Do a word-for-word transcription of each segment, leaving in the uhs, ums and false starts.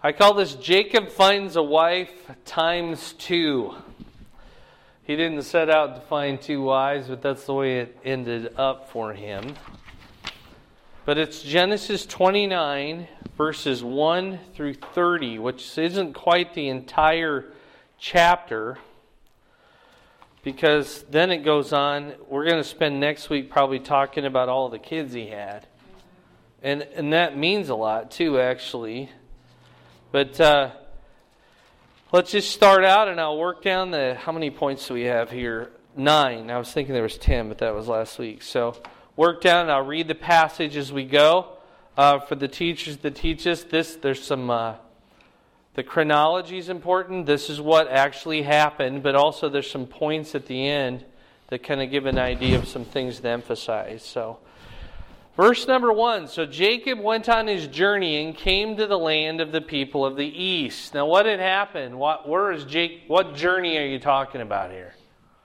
I call this Jacob Finds a Wife Times Two. He didn't set out to find two wives, but that's the way it ended up for him. But it's Genesis twenty-nine, verses one through thirty, which isn't quite the entire chapter, because then it goes on. We're going to spend next week probably talking about all the kids he had. And, and that means a lot too, actually. But uh, let's just start out, and I'll work down the, how many points do we have here? Nine. I was thinking there was ten, but that was last week. So work down, and I'll read the passage as we go. Uh, for the teachers that teach us, this, there's some, uh, the chronology is important. This is what actually happened, but also there's some points at the end that kind of give an idea of some things to emphasize. So, verse number one, so Jacob went on his journey and came to the land of the people of the east. Now what had happened? What, where is Jake, what journey are you talking about here?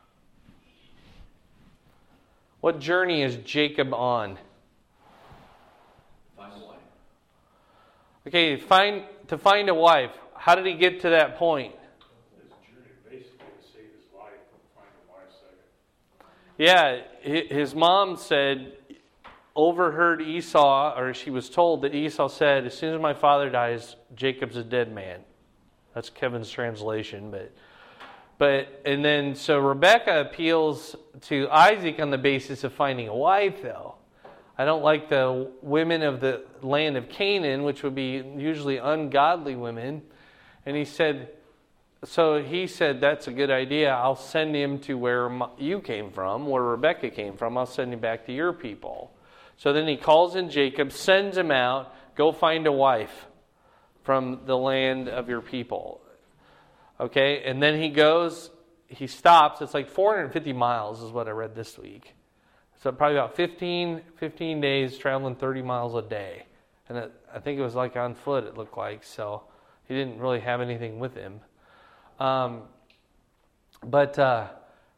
What journey is Jacob on? Find a wife. Okay, find, to find a wife. How did he get to that point? His journey basically to save his life and find a wife second. Yeah, his mom said, overheard Esau, or she was told that Esau said, as soon as my father dies, Jacob's a dead man. That's Kevin's translation, but but and then so Rebekah appeals to Isaac on the basis of finding a wife, though. I don't like the women of the land of Canaan, which would be usually ungodly women. And he said, so he said, that's a good idea. I'll send him to where you came from, where Rebekah came from. I'll send him back to your people. So then he calls in Jacob, sends him out, go find a wife from the land of your people. Okay, and then he goes, he stops. It's like four hundred fifty miles is what I read this week. So probably about fifteen, fifteen days traveling thirty miles a day. And it, I think it was like on foot, it looked like. So he didn't really have anything with him. Um, but uh,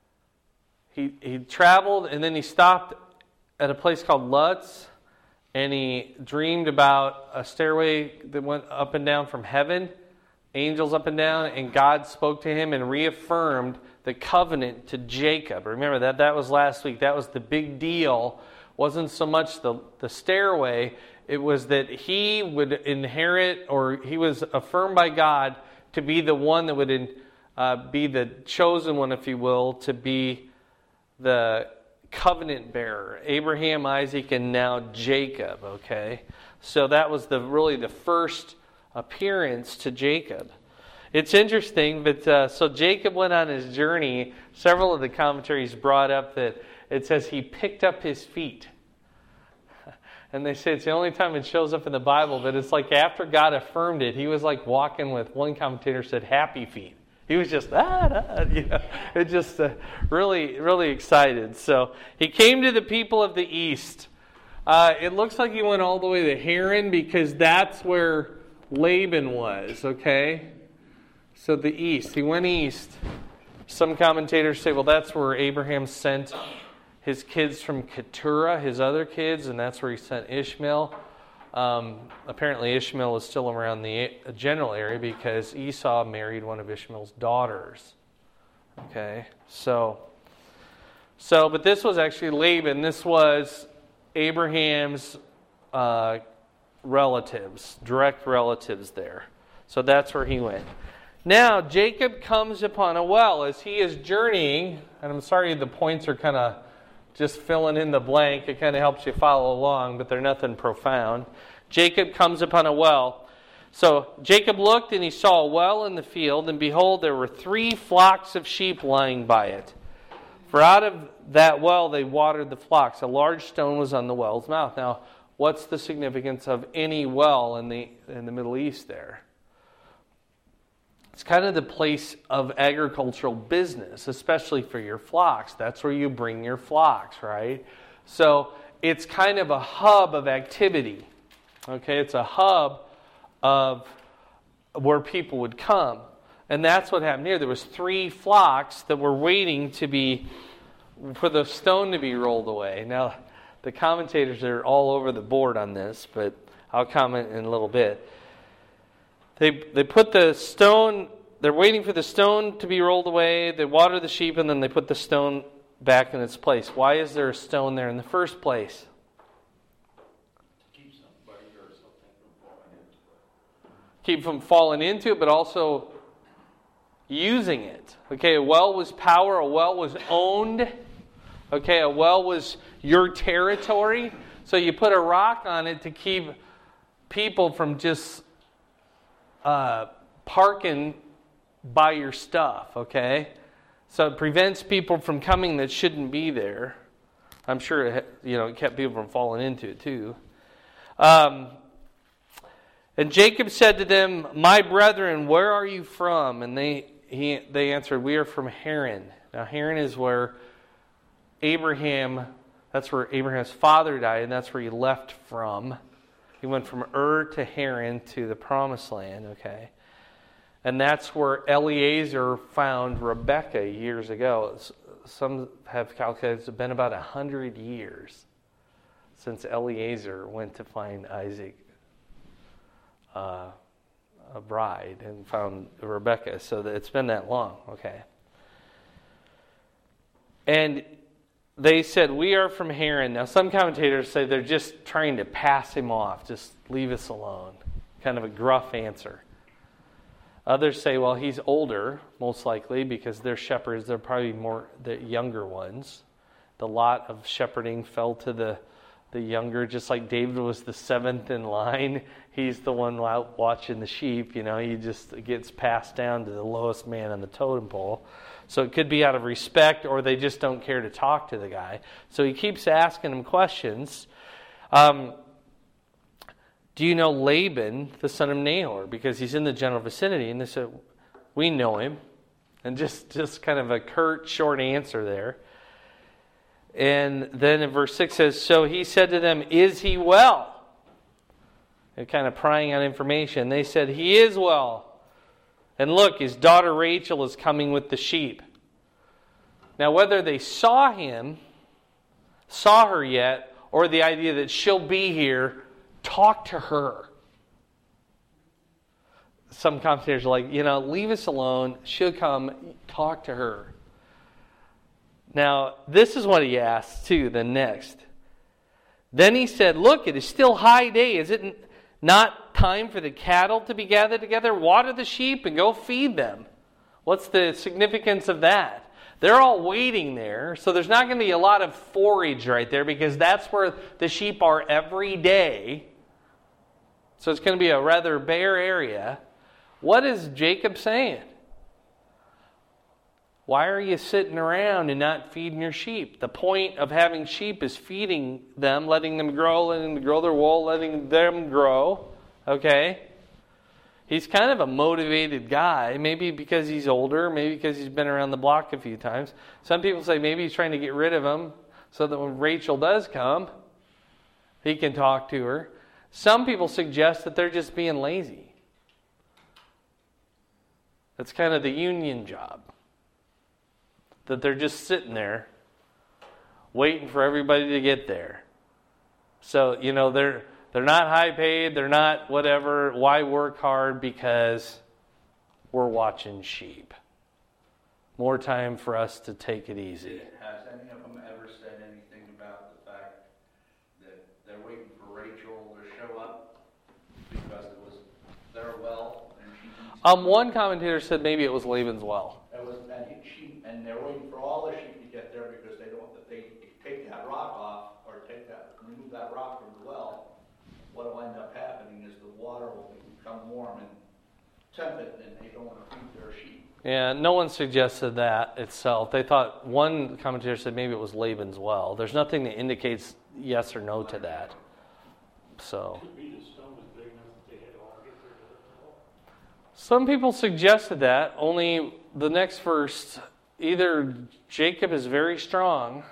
he he traveled, and then he stopped at a place called Luz, and he dreamed about a stairway that went up and down from heaven, angels up and down, and God spoke to him and reaffirmed the covenant to Jacob. Remember that that was last week. That was the big deal. Wasn't so much the, the stairway, it was that he would inherit, or he was affirmed by God to be the one that would in, uh, be the chosen one, if you will, to be the covenant bearer. Abraham, Isaac, and now Jacob, okay? So that was the really the first appearance to Jacob. It's interesting, but uh, so Jacob went on his journey. Several of the commentaries brought up that it says he picked up his feet. And they say it's the only time it shows up in the Bible, but it's like after God affirmed it, he was like walking with, one commentator said, happy feet. He was just, ah, ah, you know, it just uh, really, really excited. So he came to the people of the east. Uh, it looks like he went all the way to Haran because that's where Laban was, okay? So the east. He went east. Some commentators say, well, that's where Abraham sent his kids from Keturah, his other kids, and that's where he sent Ishmael. Um, apparently Ishmael is still around the general area because Esau married one of Ishmael's daughters. Okay, so, so, but this was actually Laban. This was Abraham's uh, relatives, direct relatives there. So that's where he went. Now, Jacob comes upon a well as he is journeying, and I'm sorry the points are kind of just filling in the blank. It kind of helps you follow along, but they're nothing profound. Jacob comes upon a well. So Jacob looked, and he saw a well in the field, and behold, there were three flocks of sheep lying by it. For out of that well they watered the flocks. A large stone was on the well's mouth. Now, what's the significance of any well in the in the Middle East there? It's kind of the place of agricultural business, especially for your flocks. That's where you bring your flocks, right? So it's kind of a hub of activity. Okay, it's a hub of where people would come. And that's what happened here. There was three flocks that were waiting to be, for the stone to be rolled away. Now, the commentators are all over the board on this, but I'll comment in a little bit. they they put the stone, they're waiting for the stone to be rolled away, they water the sheep, and then they put the stone back in its place. Why is there a stone there in the first place? Keep somebody or something from falling into it. Keep from falling into it, but also using it. Okay, a well was power, a well was owned. Okay, a well was your territory. So you put a rock on it to keep people from just uh, parking by your stuff, okay? So it prevents people from coming that shouldn't be there. I'm sure it, you know, it kept people from falling into it too. Um, and Jacob said to them, "My brethren, where are you from?" And they he they answered, "We are from Haran." Now Haran is where Abraham, that's where Abraham's father died, and that's where he left from. He went from Ur to Haran to the Promised Land, okay? And that's where Eliezer found Rebekah years ago. Some have calculated it's been about a hundred years since Eliezer went to find Isaac uh, a bride and found Rebekah. So that it's been that long, okay? And they said, "We are from Haran." Now, some commentators say they're just trying to pass him off. Just leave us alone. Kind of a gruff answer. Others say, well, he's older, most likely, because they're shepherds. They're probably more the younger ones. The lot of shepherding fell to the, the younger, just like David was the seventh in line. He's the one out watching the sheep. You know, he just gets passed down to the lowest man on the totem pole. So it could be out of respect, or they just don't care to talk to the guy. So he keeps asking him questions. Um, do you know Laban, the son of Nahor? Because he's in the general vicinity. And they said, we know him. And just, just kind of a curt, short answer there. And then in verse six says, so he said to them, is he well? They're kind of prying out information. They said, he is well. And look, his daughter Rachel is coming with the sheep. Now, whether they saw him, saw her yet, or the idea that she'll be here, talk to her. Some commentators are like, you know, leave us alone. She'll come, talk to her. Now, this is what he asks, too, the next. Then he said, look, it is still high day. Is it not time for the cattle to be gathered together? Water the sheep and go feed them. What's the significance of that? They're all waiting there, so there's not going to be a lot of forage right there because that's where the sheep are every day. So it's going to be a rather bare area. What is Jacob saying? Why are you sitting around and not feeding your sheep? The point of having sheep is feeding them, letting them grow, letting them grow their wool, letting them grow. Okay? He's kind of a motivated guy, maybe because he's older, maybe because he's been around the block a few times. Some people say maybe he's trying to get rid of him so that when Rachel does come, he can talk to her. Some people suggest that they're just being lazy. That's kind of the union job. That they're just sitting there waiting for everybody to get there. So, you know, they're they're not high paid, they're not whatever. Why work hard? Because we're watching sheep. More time for us to take it easy. Has any of them ever said anything about the fact that they're waiting for Rachel to show up because it was their well and she needs Um, one commentator said maybe it was Laban's well. It was, and, he, she, and they're waiting for all the sheep to get there because they don't. If they take that rock off or take that, remove that rock from the well, what will end up happening is the water will become warm and tepid, and they don't want to feed their sheep. Yeah, no one suggested that itself. They thought, one commentator said maybe it was Laban's well. There's nothing that indicates yes or no to that. So, Could be the stone was big enough that they had to all get there to the wall. some people suggested that, only the next verse, either Jacob is very strong,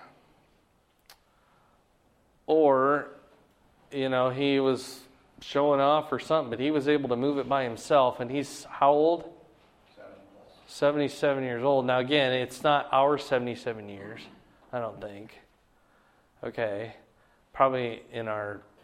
or, you know, he was showing off or something, but he was able to move it by himself. And he's how old? seventy-seven years old. Now, again, it's not our seventy-seven years, I don't think. Okay. Probably in our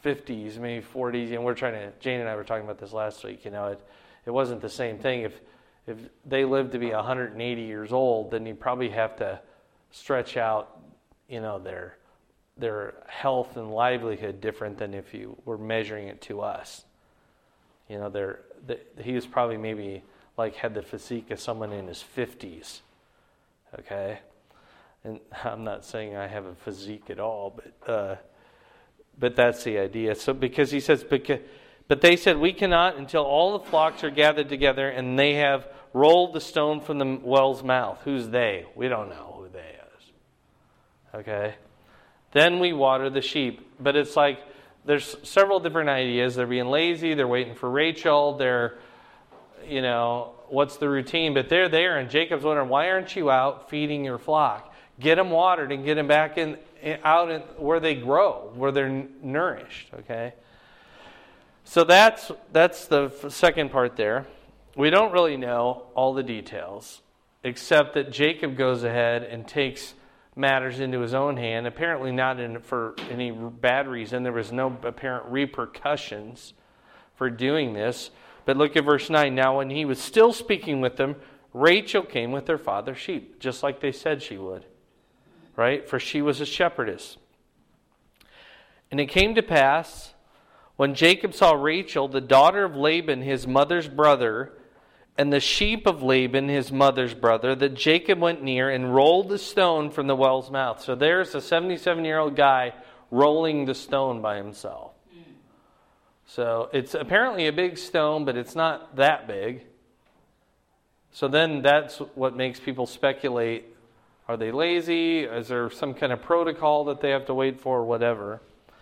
fifties, maybe forties, and we're trying to, Jane and I were talking about this last week, you know, it, it wasn't the same thing. If if they lived to be one hundred eighty years old, then you probably have to stretch out, you know, their their health and livelihood different than if you were measuring it to us. You know, they're, they, he was probably maybe like had the physique of someone in his fifties, okay? And I'm not saying I have a physique at all, but uh, but that's the idea. So because he says, because, but they said, we cannot until all the flocks are gathered together and they have rolled the stone from the well's mouth. Who's they? We don't know who they is. Okay? Then we water the sheep. But it's like, there's several different ideas. They're being lazy. They're waiting for Rachel. They're, you know, what's the routine? But they're there, and Jacob's wondering, why aren't you out feeding your flock? Get them watered and get them back in, out in, where they grow, where they're nourished. Okay. So that's that's the second part there. We don't really know all the details, except that Jacob goes ahead and takes matters into his own hand, apparently not in, for any bad reason. There was no apparent repercussions for doing this. But look at verse nine. Now when he was still speaking with them, Rachel came with her father's sheep, just like they said she would. Right? For she was a shepherdess. And it came to pass, when Jacob saw Rachel, the daughter of Laban, his mother's brother, and the sheep of Laban, his mother's brother, that Jacob went near and rolled the stone from the well's mouth. So there's a seventy-seven-year-old guy rolling the stone by himself. So it's apparently a big stone, but it's not that big. So then that's what makes people speculate. Are they lazy? Is there some kind of protocol that they have to wait for, or whatever?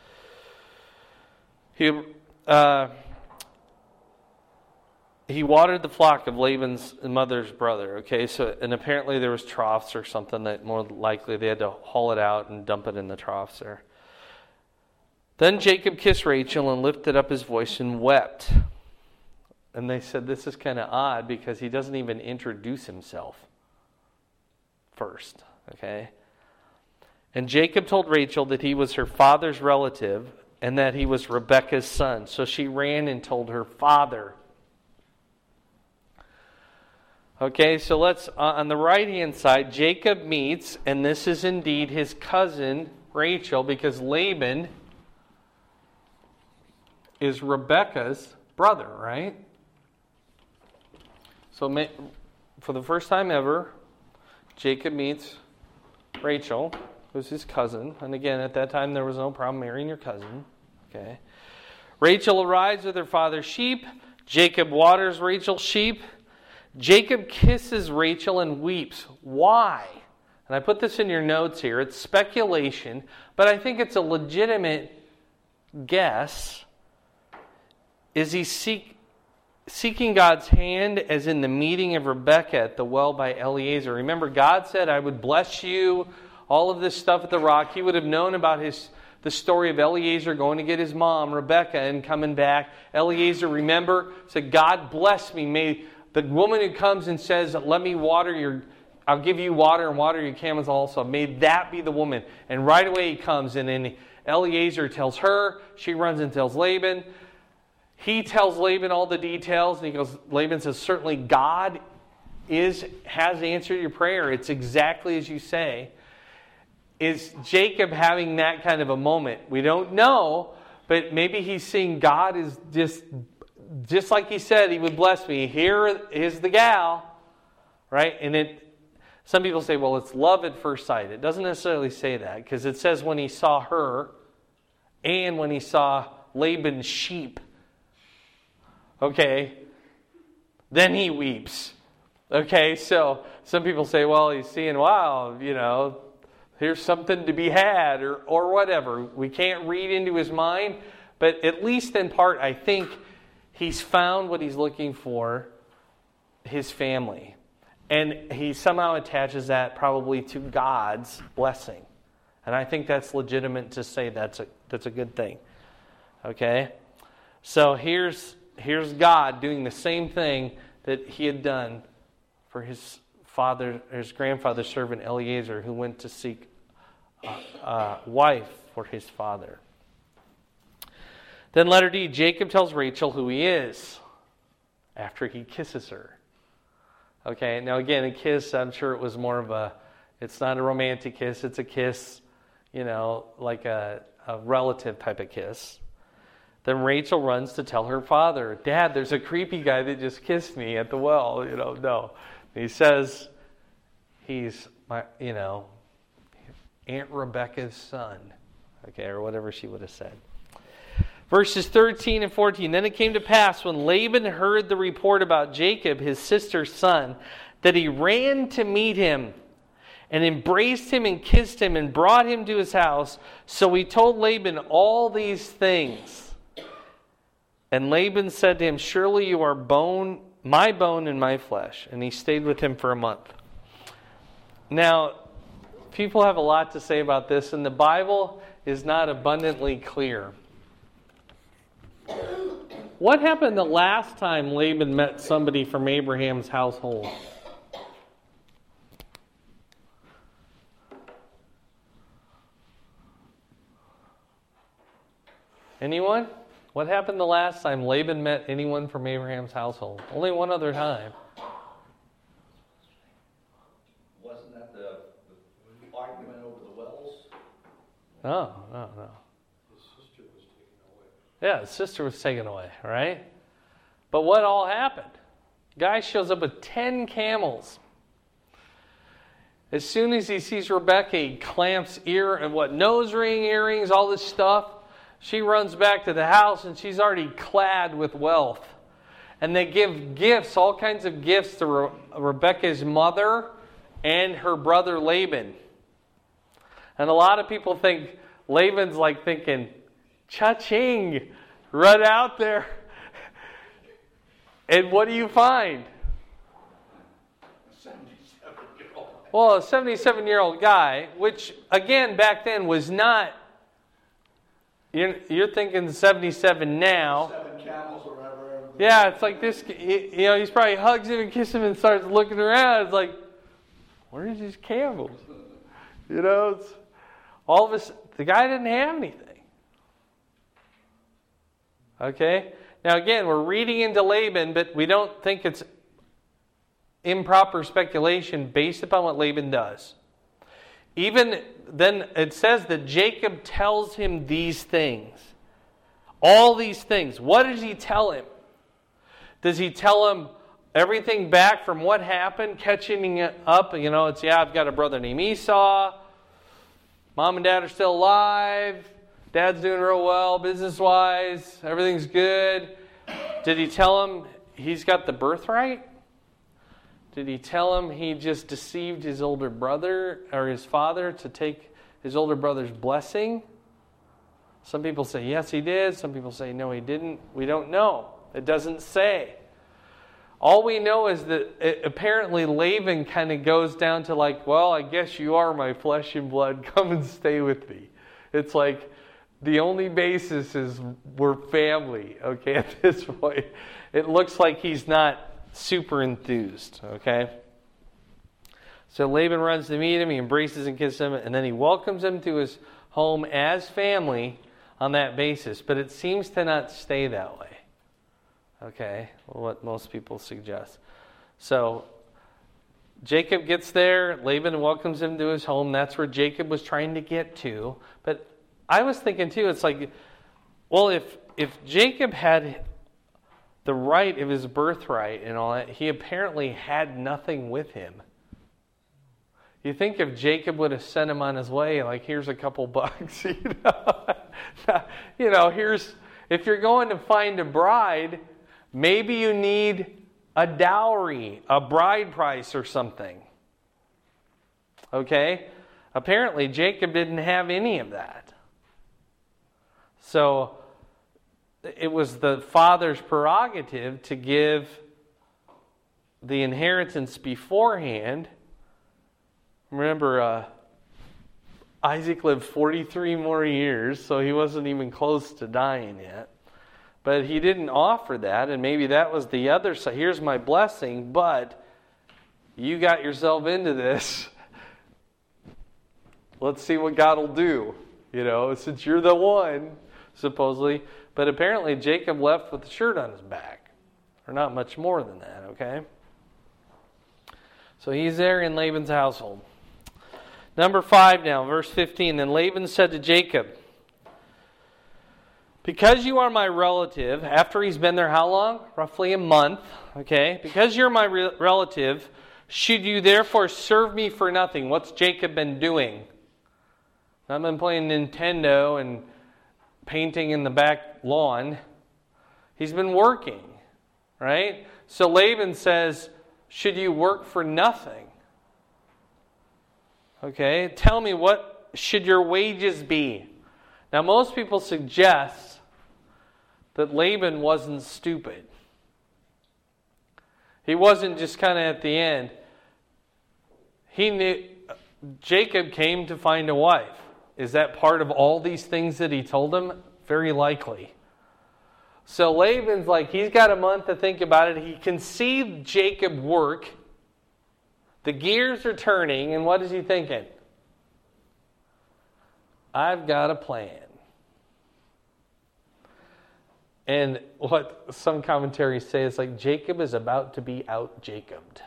He... Uh, He watered the flock of Laban's mother's brother, okay? So, and apparently there was troughs or something that more likely they had to haul it out and dump it in the troughs there. Then Jacob kissed Rachel and lifted up his voice and wept. And they said this is kind of odd because he doesn't even introduce himself first, okay? And Jacob told Rachel that he was her father's relative and that he was Rebekah's son. So she ran and told her father. Okay, so let's, uh, on the right-hand side, Jacob meets, and this is indeed his cousin, Rachel, because Laban is Rebekah's brother, right? So for the first time ever, Jacob meets Rachel, who's his cousin. And again, at that time, there was no problem marrying your cousin. Okay. Rachel arrives with her father's sheep. Jacob waters Rachel's sheep. Jacob kisses Rachel and weeps. Why? And I put this in your notes here. It's speculation, but I think it's a legitimate guess. Is he seek, seeking God's hand as in the meeting of Rebekah at the well by Eliezer? Remember, God said, I would bless you, all of this stuff at the rock. He would have known about his the story of Eliezer going to get his mom, Rebekah, and coming back. Eliezer, remember, said, God bless me. May the woman who comes and says, let me water your, I'll give you water and water your camels also. May that be the woman. And right away he comes, and then Eliezer tells her. She runs and tells Laban. He tells Laban all the details, and he goes, Laban says, certainly God is has answered your prayer. It's exactly as you say. Is Jacob having that kind of a moment? We don't know, but maybe he's seeing God is just, just like he said he would bless me. Here is the gal, right? And it. Some people say, well, it's love at first sight. It doesn't necessarily say that, because it says when he saw her and when he saw Laban's sheep. Okay, then he weeps. Okay, so some people say, well, he's seeing, wow, you know, here's something to be had, or or whatever. We can't read into his mind, but at least in part, I think he's found what he's looking for, his family. And he somehow attaches that probably to God's blessing. And I think that's legitimate to say that's a that's a good thing. Okay? So here's here's God doing the same thing that he had done for his father, his grandfather's servant Eliezer, who went to seek a, a wife for his father. Then letter D, Jacob tells Rachel who he is after he kisses her. Okay, now again, a kiss, I'm sure it was more of a, it's not a romantic kiss, it's a kiss, you know, like a, a relative type of kiss. Then Rachel runs to tell her father, Dad, there's a creepy guy that just kissed me at the well. You know, no. He says he's, my, you know, Aunt Rebecca's son. Okay, or whatever she would have said. Verses thirteen and fourteen. Then it came to pass when Laban heard the report about Jacob, his sister's son, that he ran to meet him and embraced him and kissed him and brought him to his house. So he told Laban all these things. And Laban said to him, surely you are bone, my bone and my flesh. And he stayed with him for a month. Now, people have a lot to say about this, and the Bible is not abundantly clear. What happened the last time Laban met somebody from Abraham's household? Anyone? What happened the last time Laban met anyone from Abraham's household? Only one other time. Wasn't that the, the argument over the wells? No, no, no. His sister was taken away. Yeah, his sister was taken away, right? But what all happened? Guy shows up with ten camels. As soon as he sees Rebecca, he clamps ear and what nose ring, earrings, all this stuff. She runs back to the house and she's already clad with wealth. And they give gifts, all kinds of gifts to Re- Rebecca's mother and her brother Laban. And a lot of people think Laban's like thinking, cha-ching, run out there. And what do you find? seventy-seven-year-old. Well, a seventy-seven-year-old guy, which again back then was not. You're, you're thinking seventy-seven now. Seven camels or whatever. Yeah, it's like this. You know, he's probably hugs him and kisses him and starts looking around. It's like, where's these camels? You know, it's all of us. The guy didn't have anything. Okay. Now again, we're reading into Laban, but we don't think it's improper speculation based upon what Laban does. Even then, it says that Jacob tells him these things. All these things. What does he tell him? Does he tell him everything back from what happened, catching it up? You know, it's, yeah, I've got a brother named Esau. Mom and dad are still alive. Dad's doing real well business-wise. Everything's good. Did he tell him he's got the birthright? Did he tell him he just deceived his older brother or his father to take his older brother's blessing? Some people say yes, he did. Some people say no, he didn't. We don't know. It doesn't say. All we know is that it, apparently Laban kind of goes down to like, well, I guess you are my flesh and blood. Come and stay with me. It's like the only basis is we're family, okay, at this point. It looks like he's not super enthused, okay? So Laban runs to meet him, he embraces and kisses him, and then he welcomes him to his home as family on that basis. But it seems to not stay that way. Okay, well, what most people suggest. So Jacob gets there, Laban welcomes him to his home. That's where Jacob was trying to get to. But I was thinking too, it's like, well, if if Jacob had the right of his birthright and all that, he apparently had nothing with him. You think if Jacob would have sent him on his way, like, here's a couple bucks, you know, you know, here's, if you're going to find a bride, maybe you need a dowry, a bride price or something. Okay? Apparently, Jacob didn't have any of that. So it was the father's prerogative to give the inheritance beforehand. Remember, uh, Isaac lived forty-three more years, so he wasn't even close to dying yet. But he didn't offer that, and maybe that was the other side. Here's my blessing, but you got yourself into this. Let's see what God will do, you know, since you're the one, supposedly. But apparently Jacob left with the shirt on his back. Or not much more than that, okay? So he's there in Laban's household. Number five now, verse fifteen. Then Laban said to Jacob, because you are my relative, after he's been there how long? Roughly a month, okay? Because you're my re- relative, should you therefore serve me for nothing? What's Jacob been doing? Not been playing Nintendo and painting in the back lawn. He's been working, right? So Laban says, should you work for nothing? Okay, tell me, what should your wages be? Now, most people suggest that Laban wasn't stupid. He wasn't just kind of at the end. He knew Jacob came to find a wife. Is that part of all these things that he told him? Very likely. So Laban's like, he's got a month to think about it. He can see Jacob work. The gears are turning, and what is he thinking? I've got a plan. And what some commentaries say is like Jacob is about to be out-Jacobed.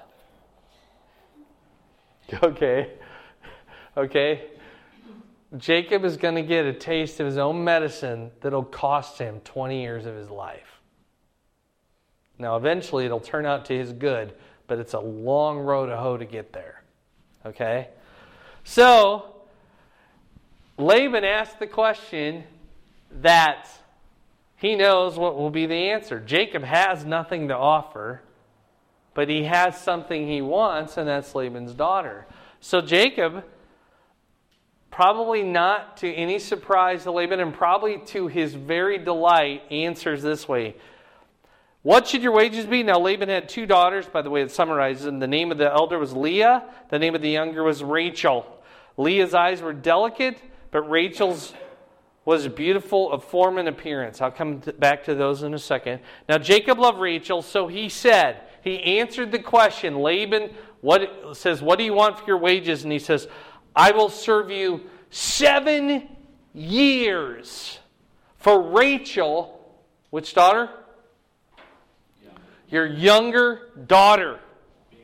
Okay. Okay. Jacob is going to get a taste of his own medicine that'll cost him twenty years of his life. Now, eventually it'll turn out to his good, but it's a long road to hoe to get there. Okay? So, Laban asked the question that he knows what will be the answer. Jacob has nothing to offer, but he has something he wants, and that's Laban's daughter. So Jacob, probably not to any surprise to Laban, and probably to his very delight, answers this way. What should your wages be? Now Laban had two daughters, by the way, it summarizes them. The name of the elder was Leah. The name of the younger was Rachel. Leah's eyes were delicate, but Rachel's was beautiful of form and appearance. I'll come back to those in a second. Now Jacob loved Rachel, so he said, he answered the question. Laban what, says, what do you want for your wages? And he says, I will serve you seven years for Rachel. Which daughter? Yeah. Your younger daughter. Yeah.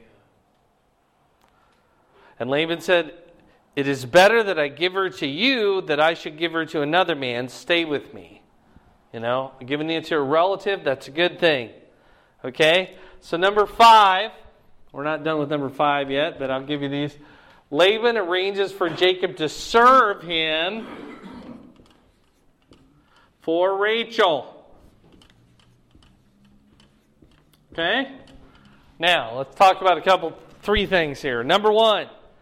And Laban said, it is better that I give her to you that I should give her to another man. Stay with me. You know, giving it to a relative, that's a good thing. Okay? So number five, we're not done with number five yet, but I'll give you these. Laban arranges for Jacob to serve him for Rachel. Okay? Now, let's talk about a couple, three things here. Number one,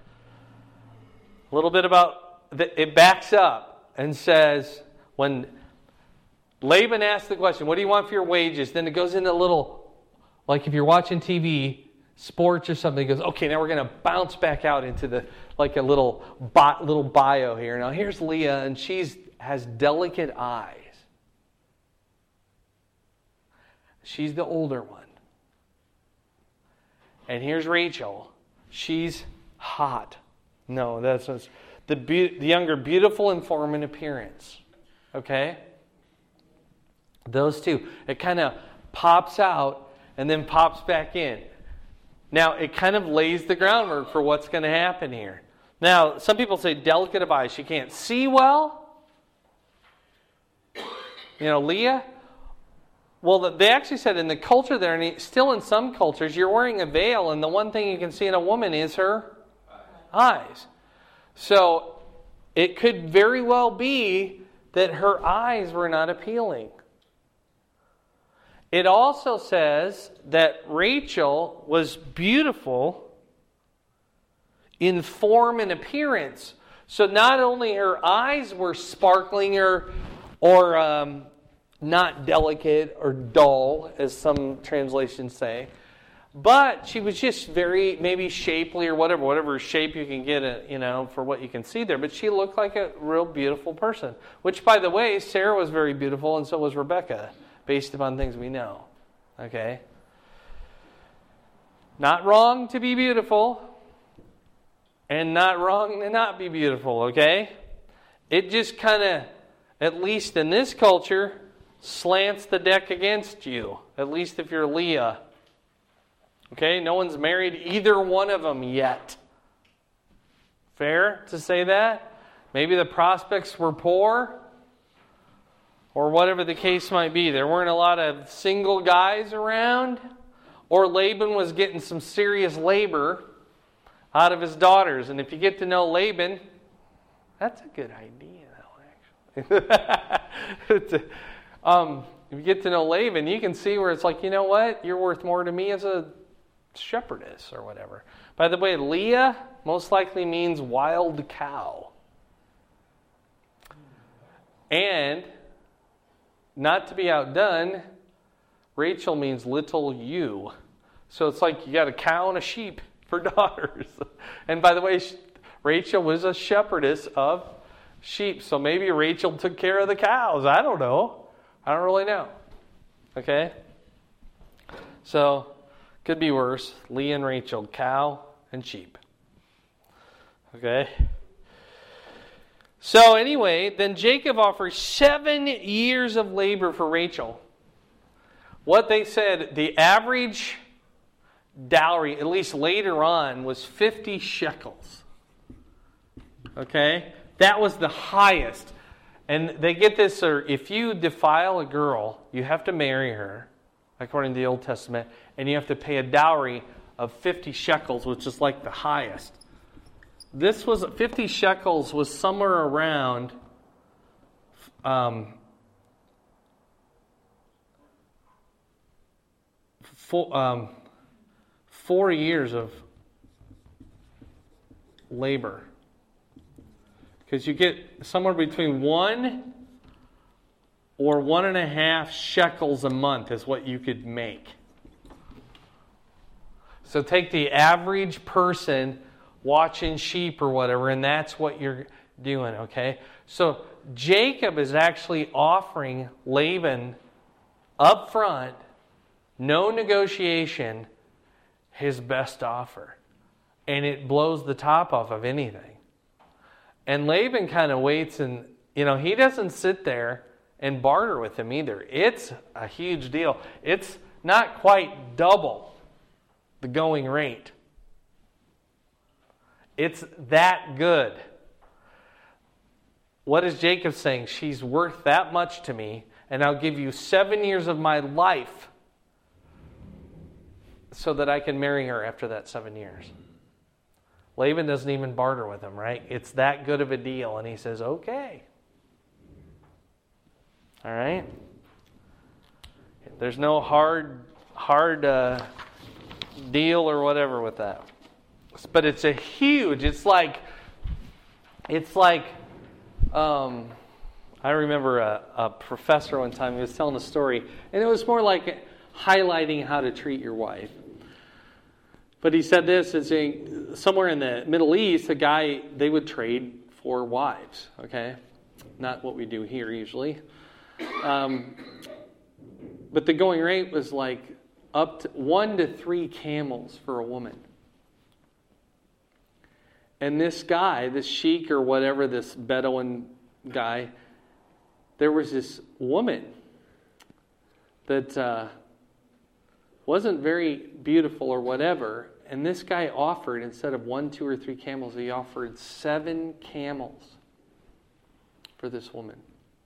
a little bit about, it backs up and says, when Laban asks the question, what do you want for your wages? Then it goes into a little, like if you're watching T V, sports or something, it goes, okay, now we're going to bounce back out into the, like a little, bi- little bio here. Now here's Leah, and she's has delicate eyes. She's the older one. And here's Rachel. She's hot. No, that's not, the, be- the younger, beautiful in form and appearance. Okay? Those two. It kind of pops out and then pops back in. Now, it kind of lays the groundwork for what's going to happen here. Now, some people say delicate of eyes. She can't see well. You know, Leah. Well, they actually said in the culture there, and still in some cultures, you're wearing a veil, and the one thing you can see in a woman is her eyes. So it could very well be that her eyes were not appealing. It also says that Rachel was beautiful in form and appearance. So not only her eyes were sparkling or, or um, not delicate or dull, as some translations say, but she was just very, maybe shapely or whatever, whatever shape you can get, it, you know, for what you can see there. But she looked like a real beautiful person. Which, by the way, Sarah was very beautiful, and so was Rebecca, based upon things we know. Okay? Not wrong to be beautiful, and not wrong to not be beautiful, okay? It just kind of, at least in this culture, slants the deck against you, at least if you're Leah. Okay, no one's married either one of them yet. Fair to say that? Maybe the prospects were poor, or whatever the case might be. There weren't a lot of single guys around, or Laban was getting some serious labor out of his daughters. And if you get to know Laban, that's a good idea, though, actually. um, if you get to know Laban, you can see where it's like, you know what? You're worth more to me as a shepherdess or whatever. By the way, Leah most likely means wild cow. And, not to be outdone, Rachel means little ewe. So it's like you got a cow and a sheep for daughters. And by the way, Rachel was a shepherdess of sheep. So maybe Rachel took care of the cows. I don't know. I don't really know. Okay? So, could be worse. Leah and Rachel, cow and sheep. Okay? So anyway, then Jacob offers seven years of labor for Rachel. What they said, the average dowry, at least later on, was fifty shekels. Okay? That was the highest. And they get this, or if you defile a girl, you have to marry her, according to the Old Testament, and you have to pay a dowry of fifty shekels, which is like the highest. This was, fifty shekels was somewhere around um, four, um, four years of labor. Because you get somewhere between one or one and a half shekels a month is what you could make. So take the average person watching sheep or whatever, and that's what you're doing, okay? So Jacob is actually offering Laban up front, no negotiation, his best offer. And it blows the top off of anything. And Laban kind of waits, and, you know, he doesn't sit there and barter with him either. It's a huge deal. It's not quite double the going rate. It's that good. What is Jacob saying? She's worth that much to me, and I'll give you seven years of my life so that I can marry her after that seven years. Laban doesn't even barter with him, right? It's that good of a deal, and he says, okay. All right? There's no hard, hard uh, deal or whatever with that. But it's a huge, it's like, it's like, um, I remember a, a professor one time, he was telling a story, and it was more like highlighting how to treat your wife. But he said this, it's a, somewhere in the Middle East, a guy, they would trade for wives, okay? Not what we do here usually. Um, but the going rate was like up to one to three camels for a woman. And this guy, this sheik or whatever, this Bedouin guy, there was this woman that uh, wasn't very beautiful or whatever. And this guy offered, instead of one, two, or three camels, he offered seven camels for this woman.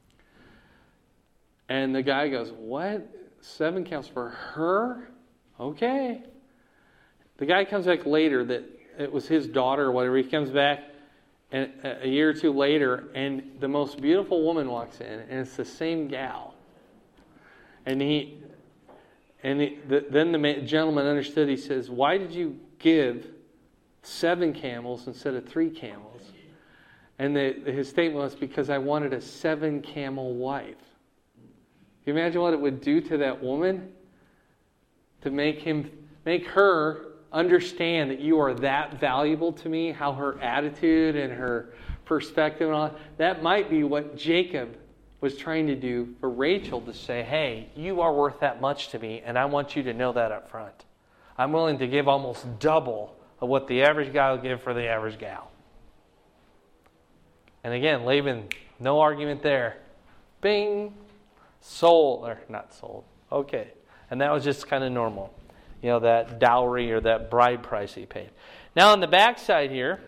And the guy goes, what? Seven camels for her? Okay. The guy comes back later that it was his daughter or whatever. He comes back and a year or two later, and the most beautiful woman walks in, and it's the same gal. And he, and he, the, then the man, gentleman understood. He says, "Why did you give seven camels instead of three camels?" And the, his statement was, "Because I wanted a seven camel wife." Can you imagine what it would do to that woman to make him, make her understand that you are that valuable to me, how her attitude and her perspective and all that might be what Jacob was trying to do for Rachel, to say, hey, you are worth that much to me, and I want you to know that up front. I'm willing to give almost double of what the average guy will give for the average gal. And again, Laban, no argument there. Bing! sold, or not sold. Okay. And that was just kind of normal. You know, that dowry or that bride price he paid. Now on the back side here,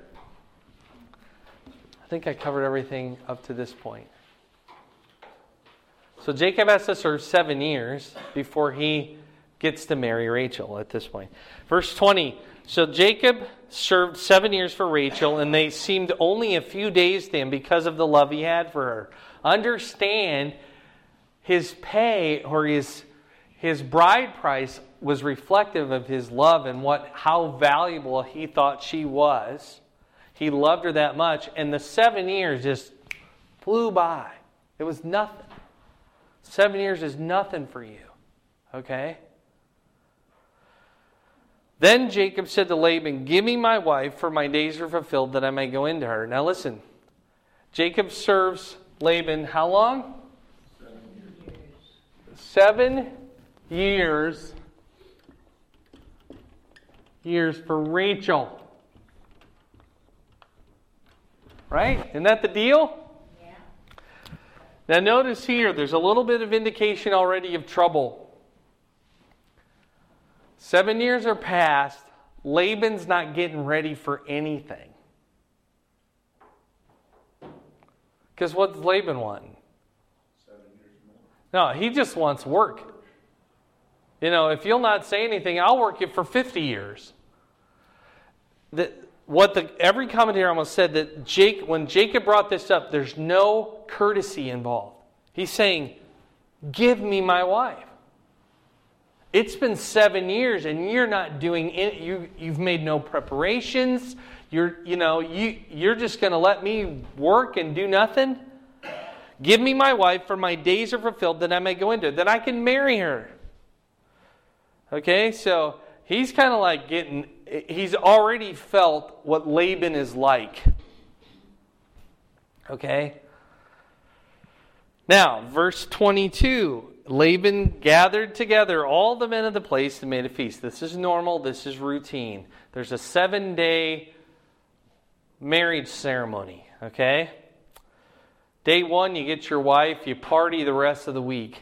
I think I covered everything up to this point. So Jacob has to serve seven years before he gets to marry Rachel at this point. Verse twenty, so Jacob served seven years for Rachel, and they seemed only a few days to him because of the love he had for her. Understand, his pay or his his bride price was reflective of his love and what how valuable he thought she was. He loved her that much, and the seven years just flew by. It was nothing. Seven years is nothing for you. Okay? Then Jacob said to Laban, give me my wife, for my days are fulfilled, that I may go into her. Now listen, Jacob serves Laban how long? Seven years. Seven years. Years for Rachel. Right? Isn't that the deal? Yeah. Now notice here, there's a little bit of indication already of trouble. Seven years are past. Laban's not getting ready for anything. Because what does Laban want? Seven years more. No, he just wants work. You know, if you'll not say anything, I'll work you for fifty years. The, what the every commentator almost said that Jake, when Jacob brought this up, there's no courtesy involved. He's saying, give me my wife. It's been seven years and you're not doing it. You, you've made no preparations. You're, you know, you, you're just going to let me work and do nothing? Give me my wife, for my days are fulfilled, that I may go into it, that I can marry her. Okay, so he's kind of like getting, he's already felt what Laban is like. Okay? Now, verse twenty-two. Laban gathered together all the men of the place and made a feast. This is normal. This is routine. There's a seven-day marriage ceremony. Okay? Day one, you get your wife. You party the rest of the week.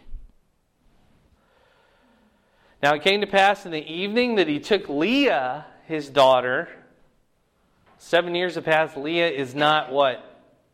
Now it came to pass in the evening that he took Leah, his daughter. Seven years have passed. Leah is not what?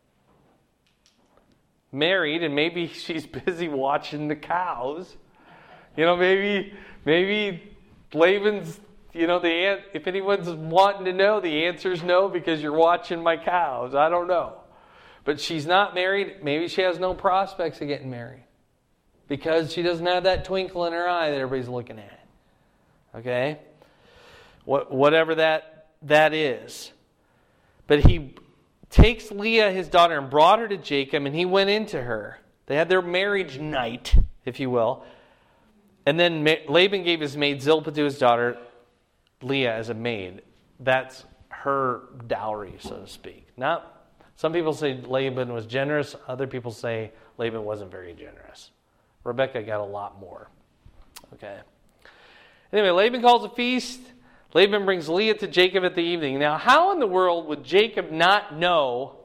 Married, and maybe she's busy watching the cows. You know, maybe maybe Laban's, you know, the if anyone's wanting to know, the answer is no, because you're watching my cows. I don't know. But she's not married. Maybe she has no prospects of getting married, because she doesn't have that twinkle in her eye that everybody's looking at. Okay? What, whatever that that is. But he takes Leah, his daughter, and brought her to Jacob, and he went into her. They had their marriage night, if you will. And then Laban gave his maid Zilpah to his daughter, Leah, as a maid. That's her dowry, so to speak. Not, some people say Laban was generous. Other people say Laban wasn't very generous. Rebekah got a lot more. Okay. Anyway, Laban calls a feast. Laban brings Leah to Jacob at the evening. Now, how in the world would Jacob not know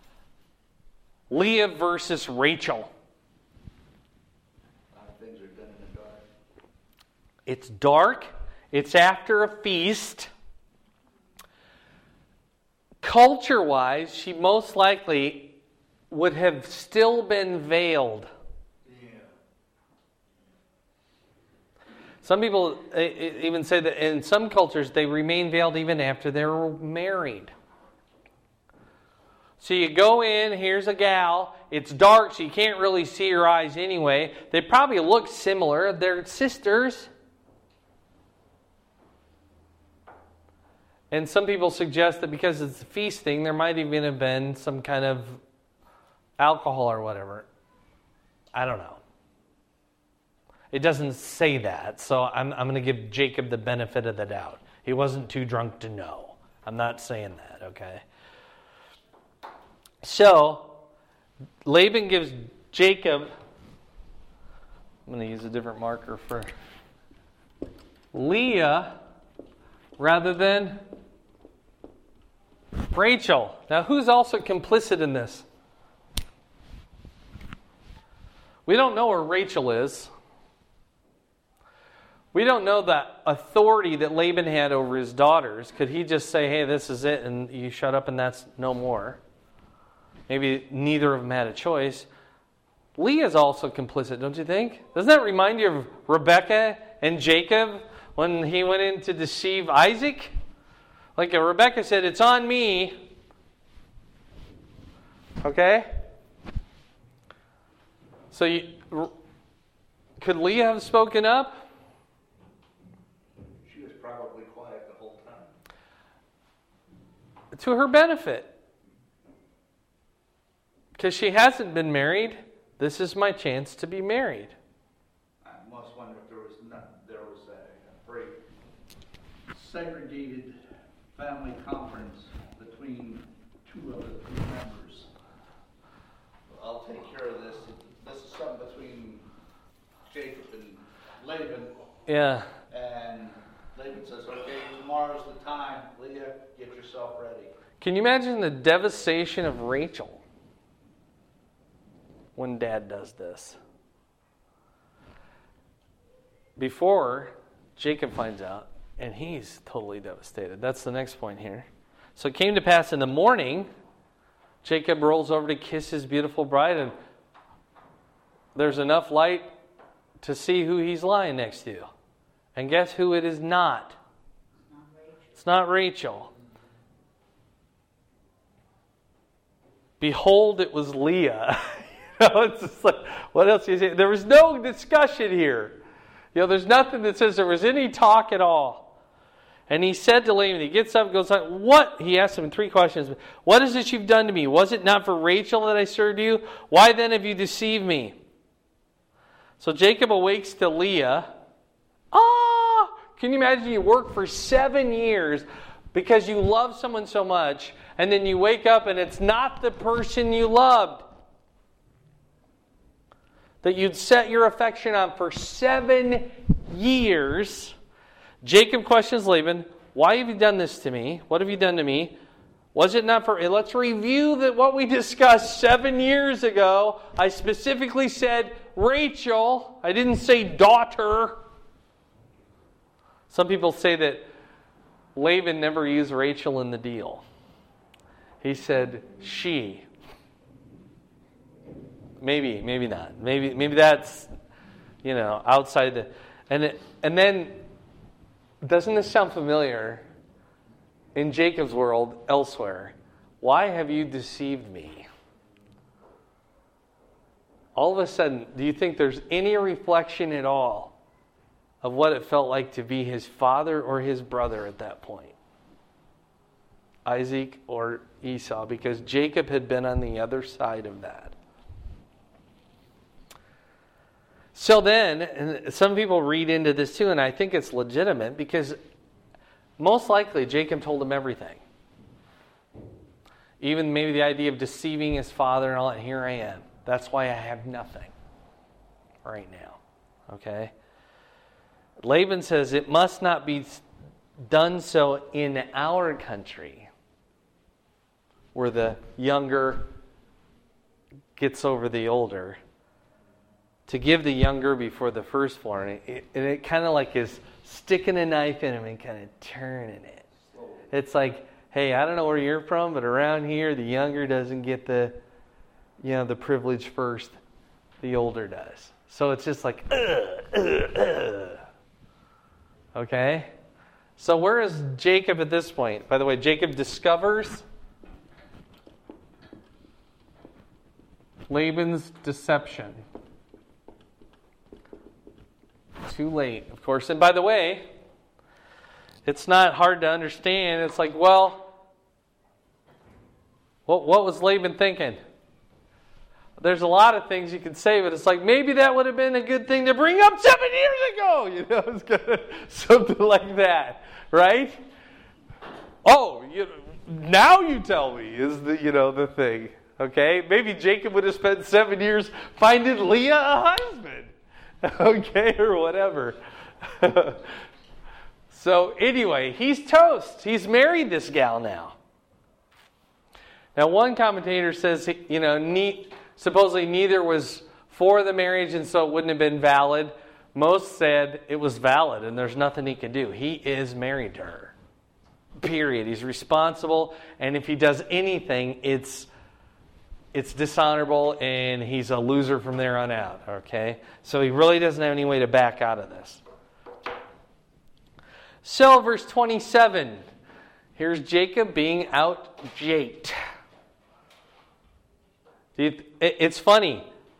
Leah versus Rachel? A lot of things are done in the dark. It's dark. It's after a feast. Culture-wise, she most likely would have still been veiled. Some people even say that in some cultures they remain veiled even after they're married. So you go in, here's a gal, it's dark so you can't really see her eyes anyway. They probably look similar, they're sisters. And some people suggest that because it's a feast thing, there might even have been some kind of alcohol or whatever. I don't know. It doesn't say that, so I'm, I'm going to give Jacob the benefit of the doubt. He wasn't too drunk to know. I'm not saying that, okay? So, Laban gives Jacob, I'm going to use a different marker for Leah rather than Rachel. Now, who's also complicit in this? We don't know where Rachel is. We don't know the authority that Laban had over his daughters. Could he just say, hey, this is it, and you shut up and that's no more? Maybe neither of them had a choice. Leah's also complicit, don't you think? Doesn't that remind you of Rebekah and Jacob when he went in to deceive Isaac? Like Rebekah said, it's on me. Okay? So you, could Leah have spoken up? She was probably quiet the whole time. To her benefit. Because she hasn't been married. This is my chance to be married. I must wonder if there was not, there was a very segregated family conference between two of the three members. I'll take care of this. This is something between Jacob and Laban. Yeah. And Laban says, okay, tomorrow's the time. Leah, get yourself ready. Can you imagine the devastation of Rachel when Dad does this? Before Jacob finds out, and he's totally devastated. That's the next point here. So it came to pass in the morning, Jacob rolls over to kiss his beautiful bride, and there's enough light to see who he's lying next to. And guess who it is not? It's not Rachel. Behold, it was Leah. You know, it's just like, what else do you say? There was no discussion here. You know, there's nothing that says there was any talk at all. And he said to Laban, he gets up, goes like, what? He asked him three questions. What is it you've done to me? Was it not for Rachel that I served you? Why then have you deceived me? So Jacob awakes to Leah. Ah! Can you imagine you work for seven years because you love someone so much, and then you wake up and it's not the person you loved that you'd set your affection on for seven years. Jacob questions Laban, why have you done this to me? What have you done to me? Was it not for... Let's review that what we discussed seven years ago. I specifically said Rachel. I didn't say daughter. Some people say that Laban never used Rachel in the deal. He said she. Maybe, maybe not. Maybe, maybe that's, you know, outside the... And it, and then, doesn't this sound familiar? In Jacob's world, elsewhere, why have you deceived me? All of a sudden, do you think there's any reflection at all of what it felt like to be his father or his brother at that point? Isaac or Esau, because Jacob had been on the other side of that. So then, and some people read into this too, and I think it's legitimate, because most likely Jacob told him everything. Even maybe the idea of deceiving his father and all that. Here I am. That's why I have nothing right now. Okay? Laban says it must not be done so in our country, where the younger gets over the older, to give the younger before the firstborn. And it, and it kind of like is sticking a knife in him and kind of turning it. It's like, hey, I don't know where you're from, but around here, the younger doesn't get the, you know, the privilege first. The older does. So it's just like, ugh, ugh, ugh. Okay? So where is Jacob at this point? By the way, Jacob discovers Laban's deception. Too late, of course. And by the way, it's not hard to understand. It's like, well, what, what was Laban thinking? There's a lot of things you can say, but it's like, maybe that would have been a good thing to bring up seven years ago. You know, it's gonna, something like that, right? Oh, you, now you tell me is the you know the thing. Okay, maybe Jacob would have spent seven years finding Leah a husband. Okay, or whatever. So anyway, he's toast. He's married this gal now. Now, one commentator says, you know, ne- supposedly neither was for the marriage, and so it wouldn't have been valid. Most said it was valid, and there's nothing he can do. He is married to her. Period. He's responsible, and if he does anything, it's it's dishonorable, and he's a loser from there on out. Okay? So he really doesn't have any way to back out of this. So, verse twenty-seven. Here's Jacob being out-jaked. It's funny.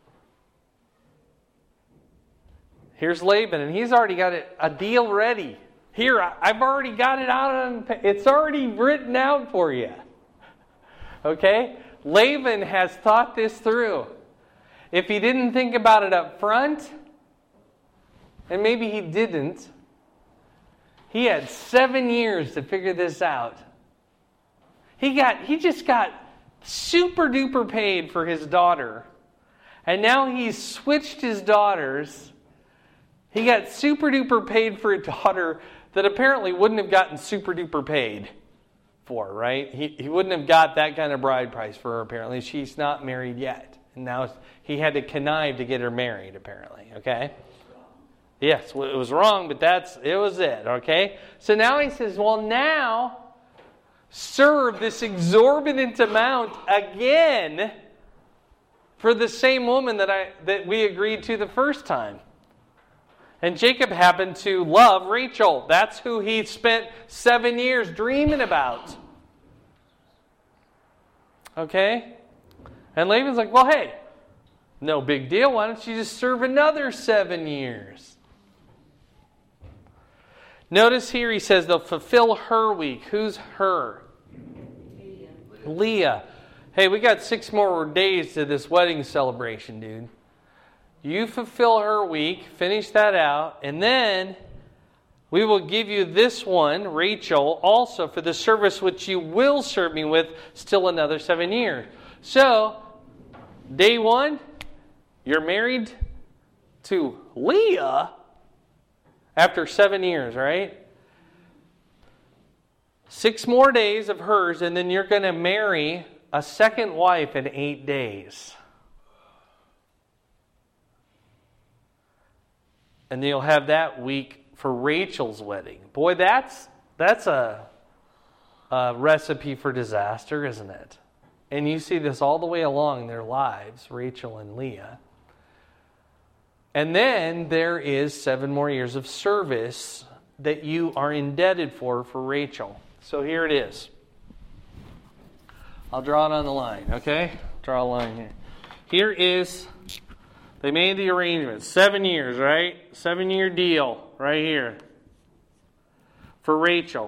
Here's Laban, and he's already got a deal ready. Here, I've already got it out on, it's already written out for you. Okay? Laban has thought this through. If he didn't think about it up front, and maybe he didn't, he had seven years to figure this out. He got, he just got super duper paid for his daughter. And now he's switched his daughters. He got super duper paid for a daughter that apparently wouldn't have gotten super duper paid for, right? He, he wouldn't have got that kind of bride price for her, apparently. She's not married yet. And now he had to connive to get her married, apparently, okay? Yes, well, it was wrong, but that's it was it, okay? So now he says, well, now serve this exorbitant amount again for the same woman that I that we agreed to the first time. And Jacob happened to love Rachel. That's who he spent seven years dreaming about. Okay? And Laban's like, well, hey, no big deal. Why don't you just serve another seven years? Notice here he says they'll fulfill her week. Who's her? Leah. Leah. Hey, we got six more days to this wedding celebration, dude. You fulfill her week, finish that out, and then we will give you this one, Rachel, also for the service which you will serve me with still another seven years. So, day one, you're married to Leah after seven years, right? Six more days of hers, and then you're going to marry a second wife in eight days. And you'll have that week for Rachel's wedding. Boy, that's that's a, a recipe for disaster, isn't it? And you see this all the way along their lives, Rachel and Leah. And then there is seven more years of service that you are indebted for for Rachel. So here it is. I'll draw it on the line, okay? Draw a line here. Here is... They made the arrangements. Seven years, right? Seven-year deal right here for Rachel.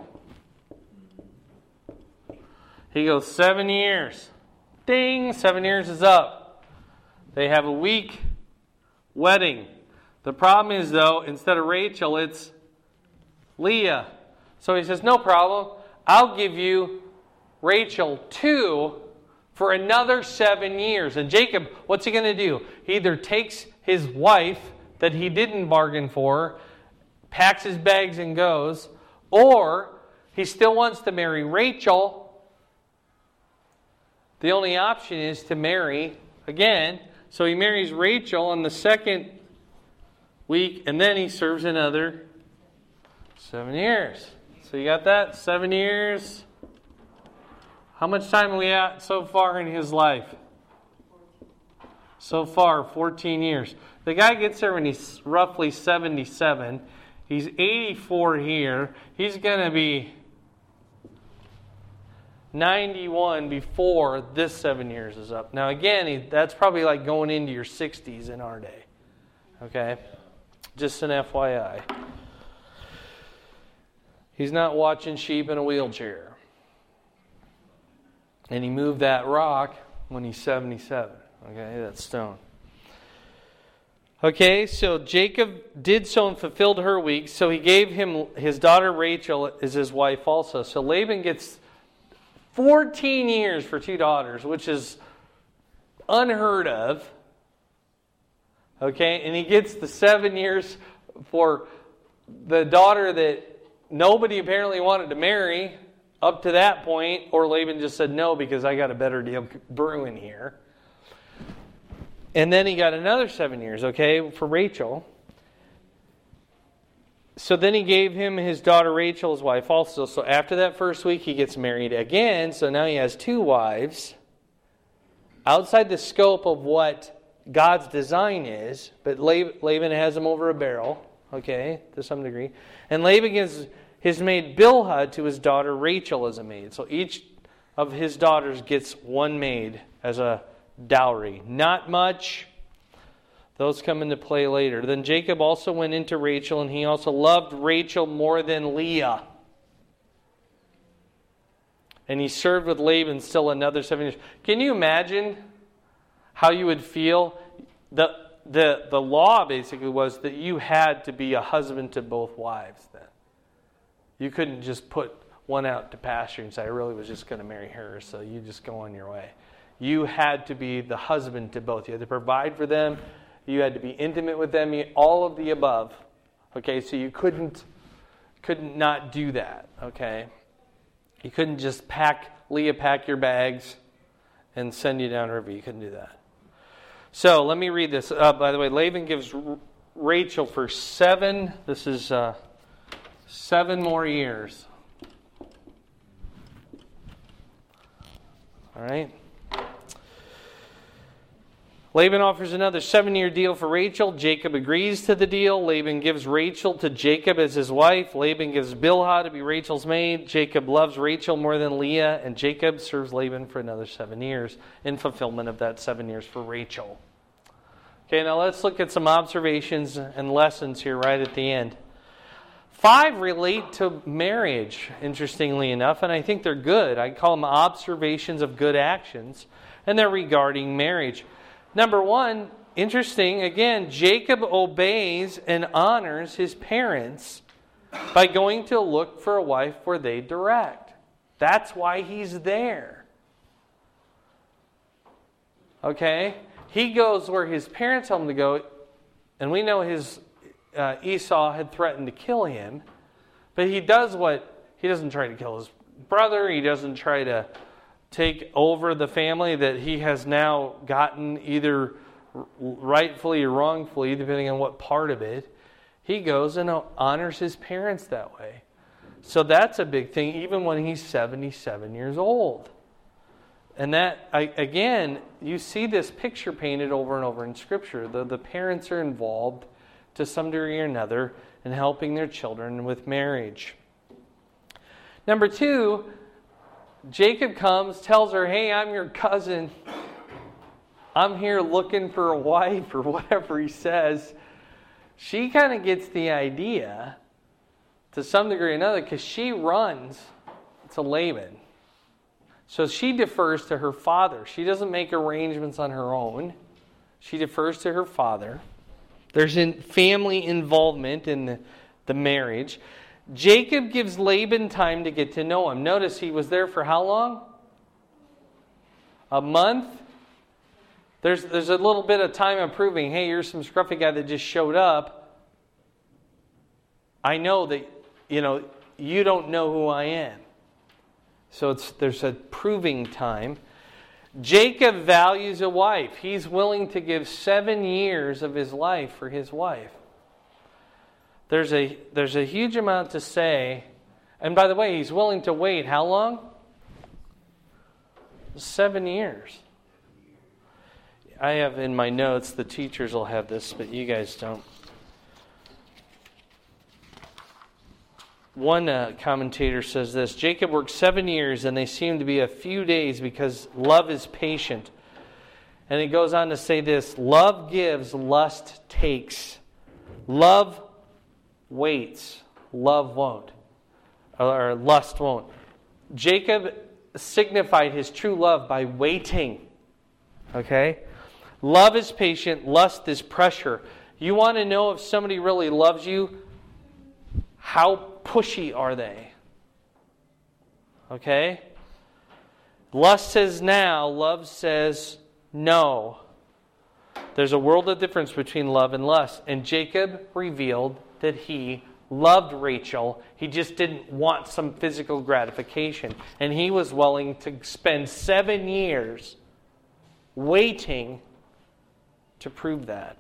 He goes, seven years. Ding, seven years is up. They have a week wedding. The problem is, though, instead of Rachel, it's Leah. So he says, no problem. I'll give you Rachel two for another seven years. And Jacob, what's he going to do? He either takes his wife that he didn't bargain for, packs his bags and goes, or he still wants to marry Rachel. The only option is to marry again. So he marries Rachel on the second week, and then he serves another seven years. So you got that? Seven years. How much time are we at so far in his life? So far, fourteen years. The guy gets there when he's roughly seventy-seven. He's eighty-four here. He's going to be ninety-one before this seven years is up. Now again, he, that's probably like going into your sixties in our day. Okay? Just an F Y I. He's not watching sheep in a wheelchair. And he moved that rock when he's seventy-seven. Okay, that stone. Okay, so Jacob did so and fulfilled her week. So he gave him his daughter Rachel as his wife also. So Laban gets fourteen years for two daughters, which is unheard of. Okay, and he gets the seven years for the daughter that nobody apparently wanted to marry. Up to that point, or Laban just said no because I got a better deal brewing here. And then he got another seven years, okay, for Rachel. So then he gave him his daughter Rachel, his wife also. So after that first week, he gets married again. So now he has two wives. Outside the scope of what God's design is, but Laban has him over a barrel, okay, to some degree. And Laban gives his maid Bilhah to his daughter Rachel as a maid. So each of his daughters gets one maid as a dowry. Not much. Those come into play later. Then Jacob also went into Rachel, and he also loved Rachel more than Leah. And he served with Laban still another seven years. Can you imagine how you would feel? The, the, the law basically was that you had to be a husband to both wives then. You couldn't just put one out to pasture and say, I really was just going to marry her, so you just go on your way. You had to be the husband to both. You had to provide for them. You had to be intimate with them. All of the above. Okay, so you couldn't, couldn't not do that. Okay. You couldn't just pack, Leah, pack your bags and send you down the river. You couldn't do that. So let me read this. Uh, by the way, Laban gives R- Rachel for seven, this is uh, seven more years. All right. Laban offers another seven-year deal for Rachel. Jacob agrees to the deal. Laban gives Rachel to Jacob as his wife. Laban gives Bilhah to be Rachel's maid. Jacob loves Rachel more than Leah, and Jacob serves Laban for another seven years in fulfillment of that seven years for Rachel. Okay, now let's look at some observations and lessons here right at the end. Five relate to marriage, interestingly enough, and I think they're good. I call them observations of good actions, and they're regarding marriage. Number one, interesting, again, Jacob obeys and honors his parents by going to look for a wife where they direct. That's why he's there. Okay? He goes where his parents tell him to go, and we know his uh, Esau had threatened to kill him, but he does what, he doesn't try to kill his brother, he doesn't try to take over the family that he has now gotten either rightfully or wrongfully, depending on what part of it. He goes and honors his parents that way. So that's a big thing, even when he's seventy-seven years old. And that, again, you see this picture painted over and over in Scripture. The, the parents are involved to some degree or another in helping their children with marriage. Number two, Jacob comes, tells her, hey, I'm your cousin. I'm here looking for a wife, or whatever he says. She kind of gets the idea to some degree or another because she runs to Laban. So she defers to her father. She doesn't make arrangements on her own. She defers to her father. There's in family involvement in the, the marriage. Jacob gives Laban time to get to know him. Notice he was there for how long? A month. There's, there's a little bit of time of proving, hey, you're some scruffy guy that just showed up. I know that, you know, you don't know who I am. So it's there's a proving time. Jacob values a wife. He's willing to give seven years of his life for his wife. There's a there's a huge amount to say. And by the way, he's willing to wait how long? Seven years. I have in my notes, the teachers will have this, but you guys don't. One uh, commentator says this: Jacob worked seven years and they seem to be a few days because love is patient. And it goes on to say this: love gives, lust takes. Love waits, love won't. Or lust won't. Jacob signified his true love by waiting. Okay? Love is patient, lust is pressure. You want to know if somebody really loves you? How pushy are they? Okay? Lust says now, love says no. There's a world of difference between love and lust. And Jacob revealed that he loved Rachel. He just didn't want some physical gratification. And he was willing to spend seven years waiting to prove that.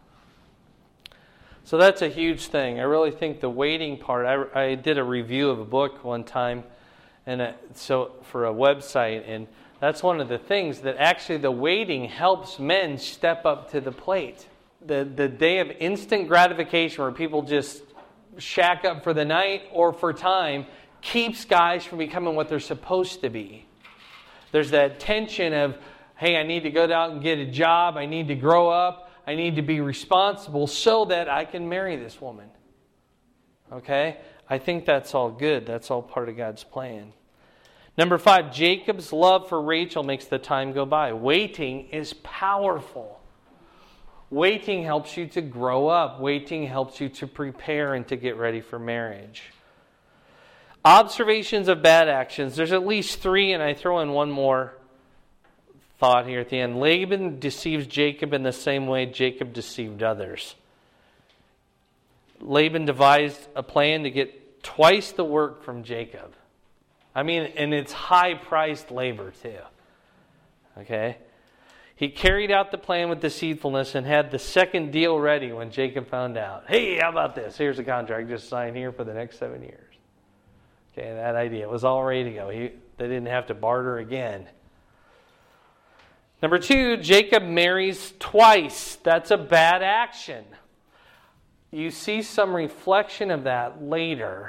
So that's a huge thing. I really think the waiting part, I, I did a review of a book one time, and a, so for a website, and that's one of the things that actually the waiting helps men step up to the plate. The, the day of instant gratification where people just shack up for the night or for time keeps guys from becoming what they're supposed to be. There's that tension of, hey, I need to go out and get a job, I need to grow up, I need to be responsible so that I can marry this woman. Okay? I think that's all good. That's all part of God's plan. Number five, Jacob's love for Rachel makes the time go by. Waiting is powerful. Waiting helps you to grow up. Waiting helps you to prepare and to get ready for marriage. Observations of bad actions. There's at least three, and I throw in one more thought here at the end. Laban deceives Jacob in the same way Jacob deceived others. Laban devised a plan to get twice the work from Jacob. I mean, and it's high-priced labor too. Okay? He carried out the plan with deceitfulness and had the second deal ready when Jacob found out. Hey, how about this? Here's a contract just signed here for the next seven years. Okay, that idea was all ready to go. He, they didn't have to barter again. Number two, Jacob marries twice. That's a bad action. You see some reflection of that later.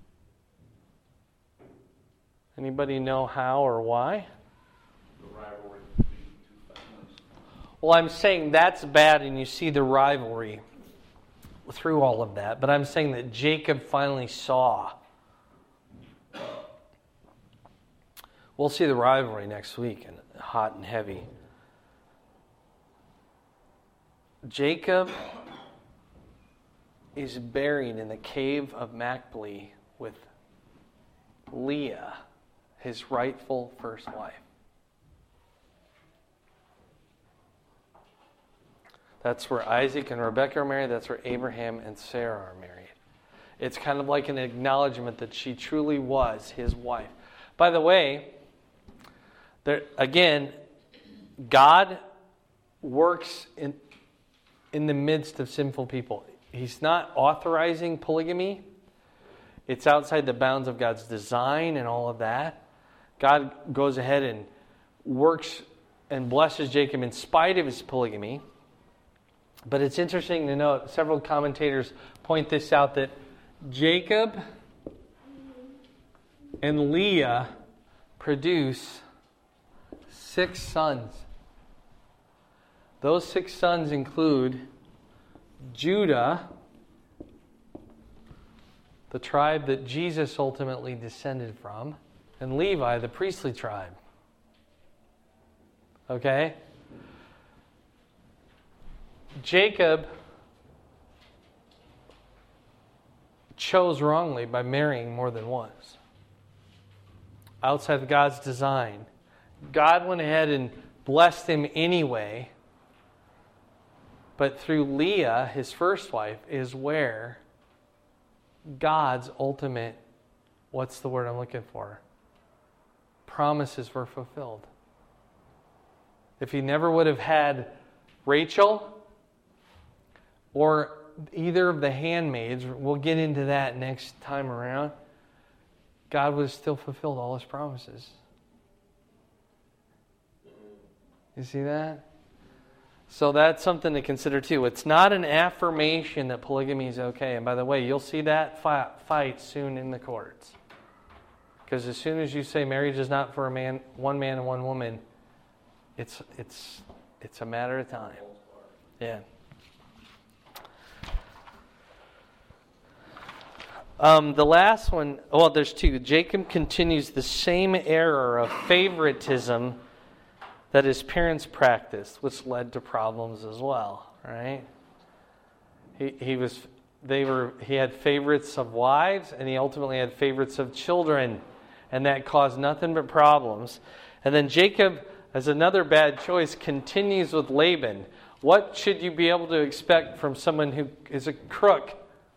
Anybody know how or why? The rivalry between the two families. Well, I'm saying that's bad, and you see the rivalry through all of that. But I'm saying that Jacob finally saw. We'll see the rivalry next week, and hot and heavy. Jacob is buried in the cave of Machpelah with Leah, his rightful first wife. That's where Isaac and Rebekah are married. That's where Abraham and Sarah are married. It's kind of like an acknowledgement that she truly was his wife. By the way, there, again, God works in, in the midst of sinful people. He's not authorizing polygamy. It's outside the bounds of God's design and all of that. God goes ahead and works and blesses Jacob in spite of his polygamy. But it's interesting to note, several commentators point this out, that Jacob and Leah produce six sons. Those six sons include Judah, the tribe that Jesus ultimately descended from, and Levi, the priestly tribe. Okay? Jacob chose wrongly by marrying more than once. Outside of God's design. God went ahead and blessed him anyway. But through Leah, his first wife, is where God's ultimate, what's the word I'm looking for? Promises were fulfilled. If he never would have had Rachel or either of the handmaids, we'll get into that next time around, God would have still fulfilled all his promises. You see that? So that's something to consider too. It's not an affirmation that polygamy is okay. And by the way, you'll see that fight soon in the courts. Because as soon as you say marriage is not for a man, one man and one woman, it's it's it's a matter of time. Yeah. Um, the last one, well, there's two. Jacob continues the same error of favoritism that his parents practiced, which led to problems as well, right? He he was they were he had favorites of wives, and he ultimately had favorites of children, and that caused nothing but problems. And then Jacob, as another bad choice, continues with Laban. What should you be able to expect from someone who is a crook?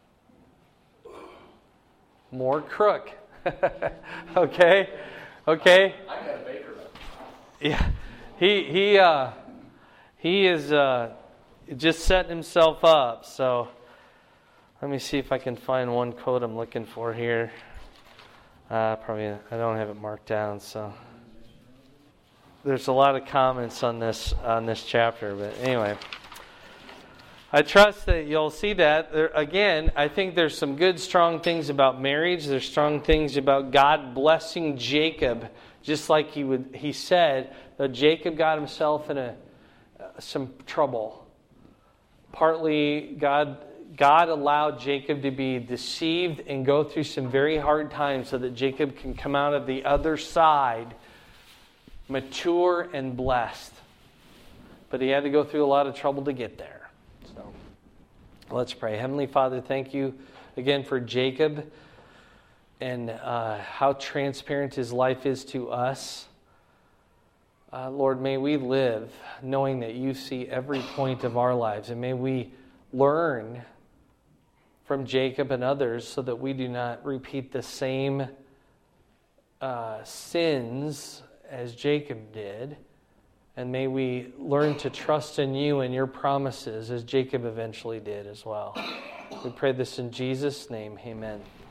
More crook. okay? Okay? I got a baker. Yeah. He he uh, he is uh, just setting himself up. So let me see if I can find one quote I'm looking for here. Uh, probably I don't have it marked down. So there's a lot of comments on this on this chapter, but anyway. I trust that you'll see that. There, again, I think there's some good, strong things about marriage. There's strong things about God blessing Jacob, just like he would. He said that Jacob got himself in a uh, some trouble. Partly, God God allowed Jacob to be deceived and go through some very hard times so that Jacob can come out of the other side mature and blessed. But he had to go through a lot of trouble to get there. Let's pray. Heavenly Father, thank you again for Jacob and uh, how transparent his life is to us. Uh, Lord, may we live knowing that you see every point of our lives, and may we learn from Jacob and others so that we do not repeat the same uh, sins as Jacob did. And may we learn to trust in you and your promises as Jacob eventually did as well. We pray this in Jesus' name. Amen.